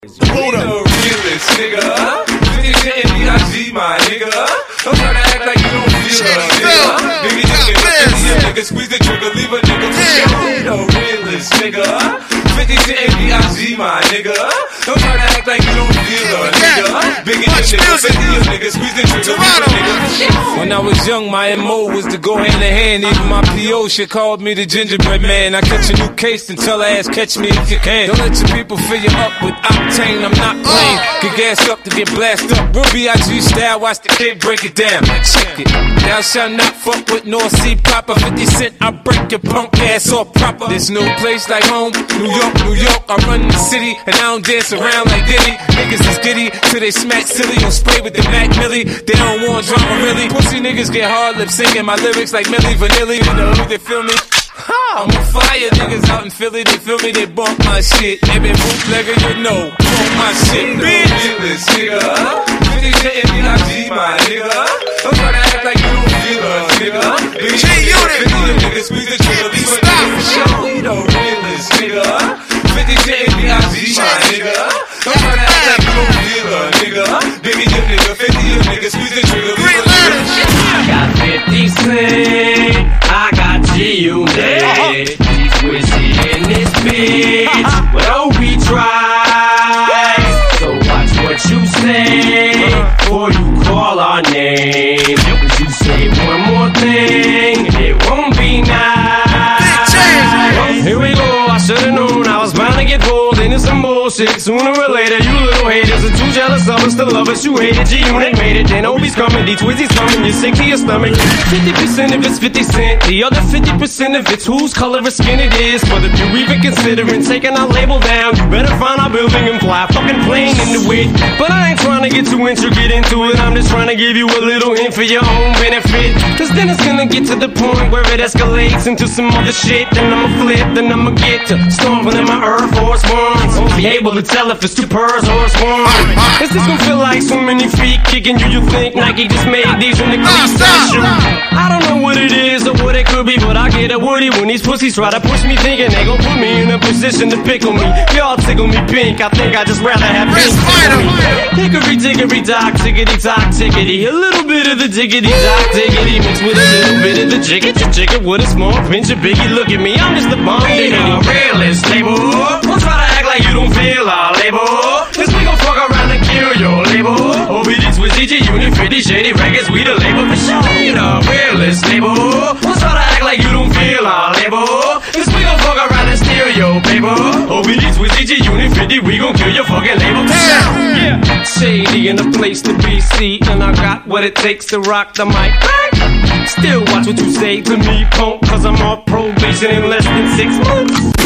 Hold up. The realest, nigga. 50 Cent and B.I.G., my nigga. Don't try to act like you don't feel us, nigga. Biggie nigga, squeeze the trigger, leave a nigga for sure. The realest, nigga. 50 Cent and B.I.G., my nigga. Don't try to act like you don't feel us, nigga. Biggie nigga, squeeze the trigger, leave a nigga for sure. When I was young, my MO was to go hand in hand. Even my P.O. shit called me the gingerbread man. I catch a new case and tell her ass, catch me if you can. Don't let your people fill you up with octane, I'm not playing. Get gassed up to get blasted up. Real B.I.G. style, watch the kid break it down. Check it. Thou shalt not fuck with North Sea proper. 50 Cent, I break your punk ass off proper. This new place like home, New York, New York. I run the city and I don't dance around like Diddy. Niggas is giddy till they smack silly. Don't spray with the Mac Millie. They don't want drama really. Pussy niggas get hard lip singing my lyrics like Millie Vanilli. You know who they feel me? I'm on fire, niggas out in Philly, they feel me, they bump my shit. They been bootlegger, you know, bump my shit, bitch. Realest, nigga. 50 Cent and B.I.G., my nigga. Don't try to act like you don't feel us, nigga. Biggie nigga, squeeze the trigger, leave a nigga for sure. We the realest, nigga. 50 Cent and B.I.G., my nigga. Don't try to act like you don't feel us, nigga. Biggie nigga, 50 nigga, squeeze the trigger, leave a nigga for sure. I got 50 Cent, I got G-Unit, G-Swizzy in this bitch, but oh we try, so watch what you say, before you call our name, cause you say one more thing, it won't be nice. Here we go, I should've known I was bound to get pulled into some bullshit. Sooner or later, you little haters are too jealous of us to love us. You hate it, G-Unit made it, then Obi's coming, D-Twizzy's coming, you're sick to your stomach. 50% of it's 50 Cent, the other 50% of it's whose color of skin it is. But if you're even considering taking our label down, you better find our building and fly fucking plane into it. But I ain't trying to get too intricate into it, I'm just trying to give you a little hint for your own benefit. Cause then it's gonna get to the point where it escalates into some other shit. Then I'ma flip, then I'ma get to stomping in my Air Force Ones. Won't be able to tell if it's two purrs or it's one. Is this gonna feel like so many feet kicking you? You think Nike just made these in the crease shoe? I don't know what it is or what it could be, but I get a woody when these pussies try to push me, thinking they gon' put me in a position to pickle me. Y'all tickle me pink, I think I'd just rather have pink tickle me. Hickory dickory dock, tickety tock, tickety. A little bit of the diggity dock, diggity mixed with a little bit of the jigget with a small pinch of Biggie. Look at me, I'm just the bomb diggity. Realist label, don't try to act like you don't feel our label, cause we gon' fuck around and kill your label. Obi-D-Twizzy, G-Unit, 50 Shady Records, we the label for sure. We the realest label, don't try to act like you don't feel our label, cause we gon' fuck around and steal your paper. Obi-D-Twizzy, G-Unit, 50, we gon' kill your fucking label for sure. Yeah. Shady in the place to be, see, and I got what it takes to rock the mic. Still watch what you say to me, punk, cause I'm on probation in less than 6 months.